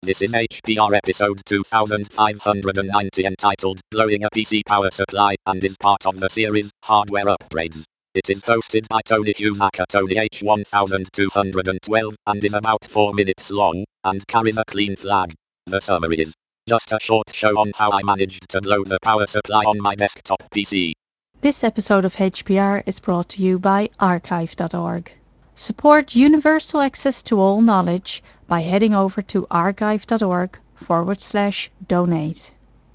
This is HPR episode 2590 entitled Blowing a PC Power Supply and is part of the series Hardware Upgrades. It is hosted by Tony Husaka Tony H1212 and is about 4 minutes long and carries a clean flag. The summary is just a short show on how I managed to blow the power supply on my desktop PC. This episode of HPR is brought to you by archive.org. Support universal access to all knowledge by heading over to archive.org/donate.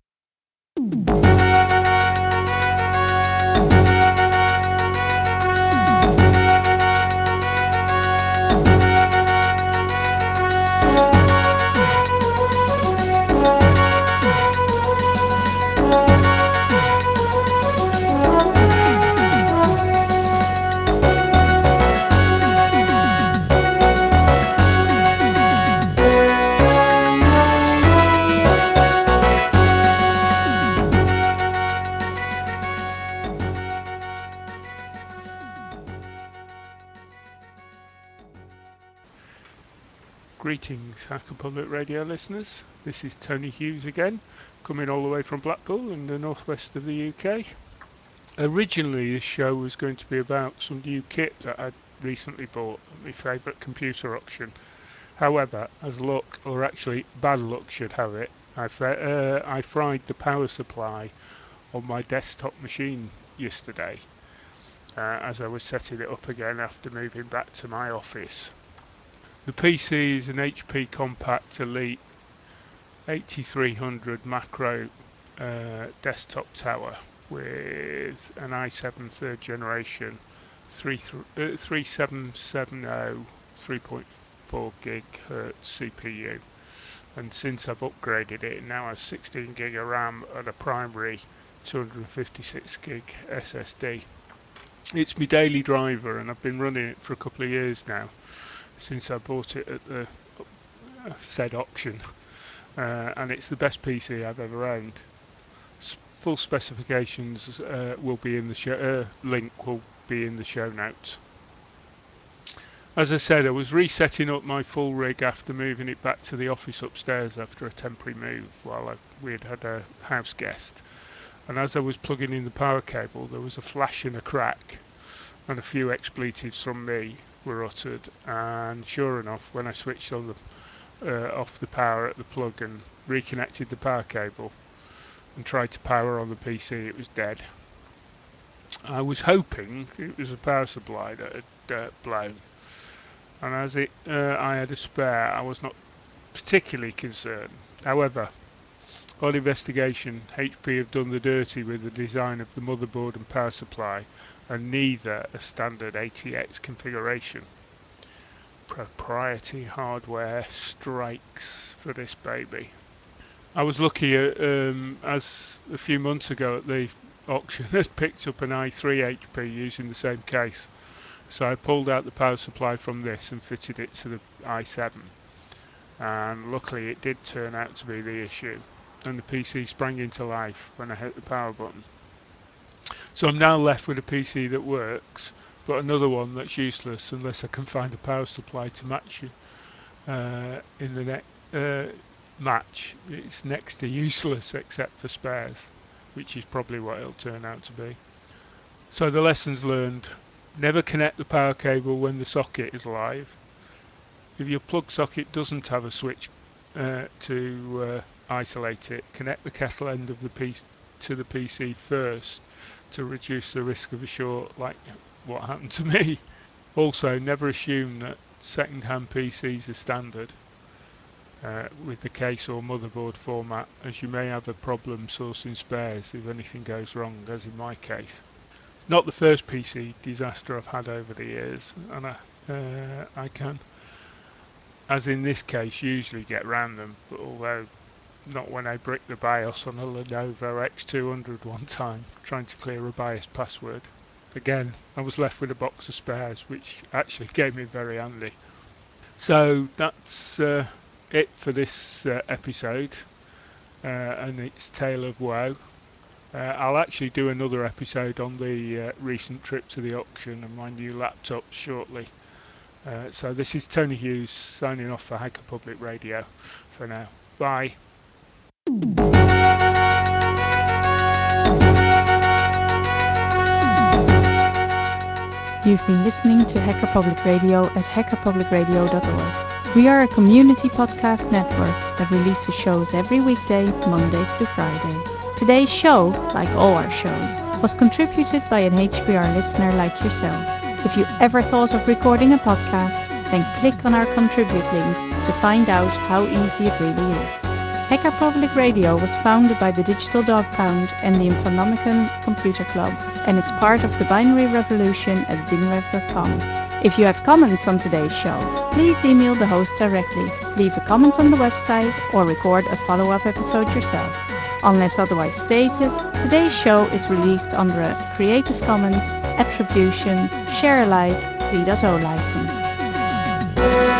Greetings, Hacker Public Radio listeners. This is Tony Hughes again, coming all the way from Blackpool in the northwest of the UK. Originally, this show was going to be about some new kit that I'd recently bought at my favourite computer auction. However, as luck, or actually bad luck should have it, I fried the power supply on my desktop machine yesterday as I was setting it up again after moving back to my office. The PC is an HP Compact Elite 8300 macro desktop tower with an i7 third generation 3770 3.4 gigahertz CPU, and since I've upgraded it now has 16 gig of RAM and a primary 256 gig SSD. It's my daily driver and I've been running it for a couple of years now, since I bought it at the said auction, and it's the best PC I've ever owned. Full specifications will be in the show. Link will be in the show notes. As I said, I was resetting up my full rig after moving it back to the office upstairs after a temporary move while we had a house guest. And as I was plugging in the power cable, there was a flash and a crack, and a few expletives from me were uttered. And sure enough, when I switched on off the power at the plug and reconnected the power cable and tried to power on the PC, it was dead. I was hoping it was a power supply that had blown, and as I had a spare, I was not particularly concerned. However, on investigation, HP have done the dirty with the design of the motherboard and power supply, and neither a standard ATX configuration. Proprietary hardware strikes for this baby. I was lucky as a few months ago at the auction had picked up an i3 HP using the same case. So I pulled out the power supply from this and fitted it to the i7. And luckily it did turn out to be the issue, and the PC sprang into life when I hit the power button. So I'm now left with a PC that works, but another one that's useless unless I can find a power supply to match it in the next match. It's next to useless except for spares, which is probably what it'll turn out to be. So the lessons learned: never connect the power cable when the socket is live. If your plug socket doesn't have a switch to isolate it, connect the kettle end of the PC to the PC first to reduce the risk of a short, like what happened to me. Also, never assume that second-hand PCs are standard with the case or motherboard format, as you may have a problem sourcing spares if anything goes wrong, as in my case. Not the first PC disaster I've had over the years, and I can, as in this case, usually get round them, but although not when I bricked the BIOS on a Lenovo X200 one time, trying to clear a BIOS password. Again, I was left with a box of spares, which actually came in very handy. So that's it for this episode and its tale of woe. I'll actually do another episode on the recent trip to the auction and my new laptop shortly. So this is Tony Hughes signing off for Hacker Public Radio for now. Bye. You've been listening to Hacker Public Radio at hackerpublicradio.org. We are a community podcast network that releases shows every weekday, Monday through Friday. Today's show, like all our shows, was contributed by an HPR listener like yourself. If you ever thought of recording a podcast, then click on our contribute link to find out how easy it really is. Hacker Public Radio was founded by the Digital Dog Pound and the Infonomicon Computer Club and is part of the Binary Revolution at binrev.com. If you have comments on today's show, please email the host directly, leave a comment on the website, or record a follow-up episode yourself. Unless otherwise stated, today's show is released under a Creative Commons Attribution Share Alike 3.0 license.